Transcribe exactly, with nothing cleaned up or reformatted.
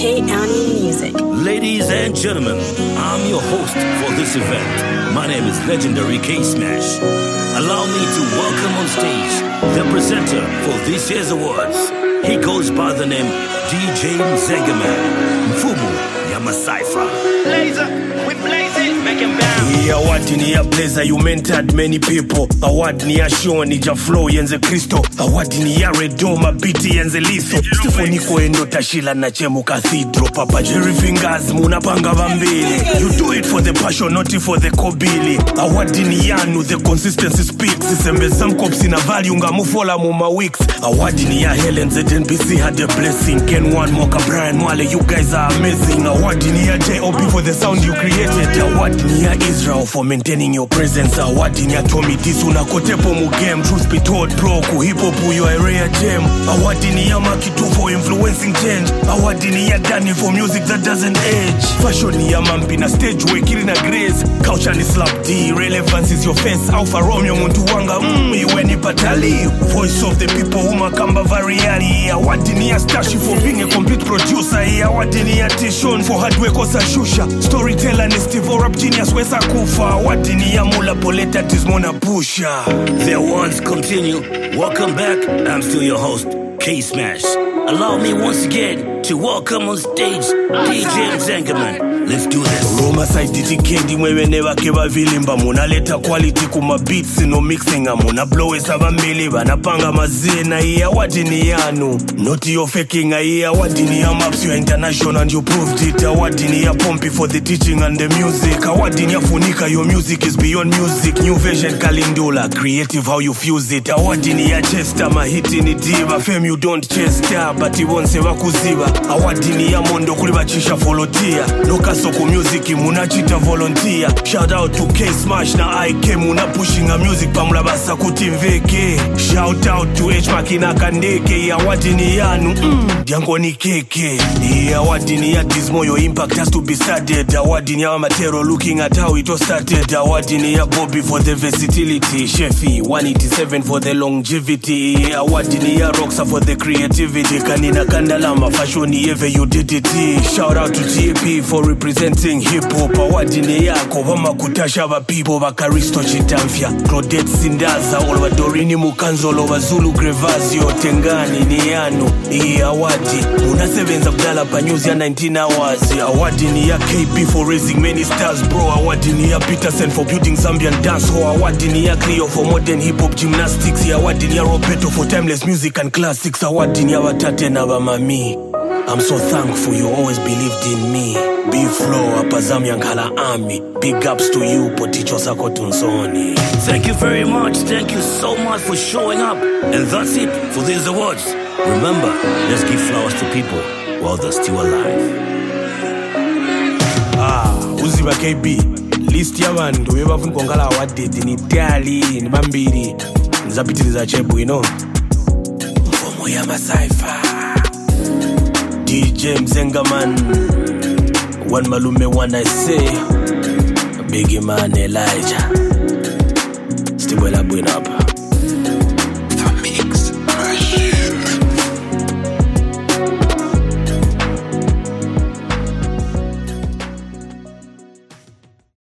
K Annie Music. Ladies and gentlemen, I'm your host for this event. My name is legendary K-Smash. Allow me to welcome on stage the presenter for this year's awards. He goes by the name D J Mzengaman, Mfumu Yamasaifa. Blazer, we blaze it, make him bounce. Yeah, award ni ya Blazer, you mentored many people. Award ni ya show ni ja flow yenze Kristo. Award ni ya Redo mabiti yenze Liso. Stefaniko endo tashila na chemu cathedral. Papa Jerry Fingers munapanga vambili. You do it for the passion, not for the kobili. Award ni yanu, the consistency speaks. Isembe some cops in a value nga mufola muma weeks. Award ni ya Helen Z N B C had a blessing. Ken One Moka Brian Mwale, you guys are amazing. Award ni ya J O B for the sound you created. Award ni ya Israel for maintaining your presence. Award ni ya Tommy Disu na kotepo mu game. Truth be told bro, ku hip hop you are a rare gem. Award ni ya Makitu for influencing change. Award ni ya Danny for music that doesn't age. Fashion ni ya Mampi na stage way killing a grace. Culture ni slap D, relevance is your face. Alpha Romeo muntu wanga mmm, iwe ni patali. Voice of the people huma kamba variari. Award ni ya Stashi for being a complete producer. Award ni ya Tishon for hard work osa shusha. Storyteller ni Steve or rap genius wesa kufa. Award ni ya Mula Poleta Tizmona Pusha. The awards continue. Welcome back. I'm still your host, K-Smash. Allow me once again to welcome on stage D J Mzengaman. Let's do this. Roma side ditikendi mwewene wake wavilimba. Muna leta quality kuma beats no mixing. Muna blow esa vambili vanapanga mazina. Iya wadi ni yanu, not your faking. Iya wadi ni ya maps, you're international and you proved it. Awadi ni ya Pompi for the teaching and the music. Awadi ni ya Funika, your music is beyond music. New version Kalindula, creative how you fuse it. Awadi ni ya Chester, mahiti ni diva. Fame you don't chase star, but you won't say wakuziva. Awadi ni ya Mondo kulibachisha folotia. No Soko music munachita volunteer. Shout out to K-Smash na I K muna pushing a music pamula basa kutimveke. Shout out to H Makina Kandeke. Ya wadi ni yanu mm, Diango ni keke. Ya wadi ni ya Dismo, your impact has to be studied. Ya wadi ni ya Matero looking at how it was started. Ya wadi ni ya Bobby for the versatility. Shefi one eighty-seven for the longevity. Ya wadi ni ya Roxa for the creativity. Kanina Kandalama fashion ever you did it. Shout out to T A P for representing hip-hop. Awadi ni yako vama kutasha va people Vakaristo Chitamfia, Claudette Sindaza, Olwa Dorini Mukanzo, Olwa Zulu Grevazio, Tengani ni yanu. Iyi awadi unasevenza kudala pa news ya nineteen hours. Awadi ni ya K B for raising many stars bro. Awadi ni ya Peterson for building Zambian dance hall. Awadi ni ya Cleo for modern hip-hop gymnastics. Awadi ni ya Roberto for timeless music and classics. Awadi ni ya Watate na Vamami. I'm so thankful you always believed in me. Big flow, Apazam Yankala Army. Big ups to you, Poticho Sako Tunsoni. Thank you very much. Thank you so much for showing up. And that's it for these awards. Remember, let's give flowers to people while they're still alive. Ah, Uziba K B. List ya bandu weba fun kongala award ni tali ni bambiri. Nzapitiliza chebu, you know. Mfumu Yamasaifa. D J Mzengaman, one malume one I say, big man Elijah.